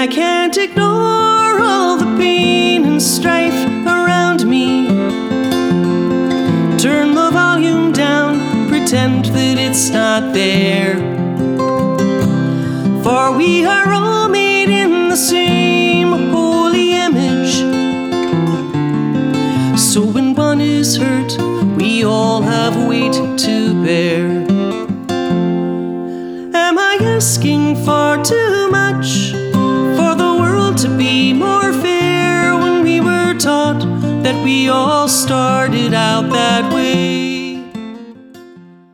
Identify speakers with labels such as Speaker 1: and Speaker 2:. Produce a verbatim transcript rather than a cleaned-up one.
Speaker 1: I can't ignore all the pain and strife around me. Turn the volume down, pretend that it's not there. For we are all made in the same holy image. So when one is hurt, we all have weight to bear. Am I asking for too much for the world to be more fair, when we were taught that we all started out that way?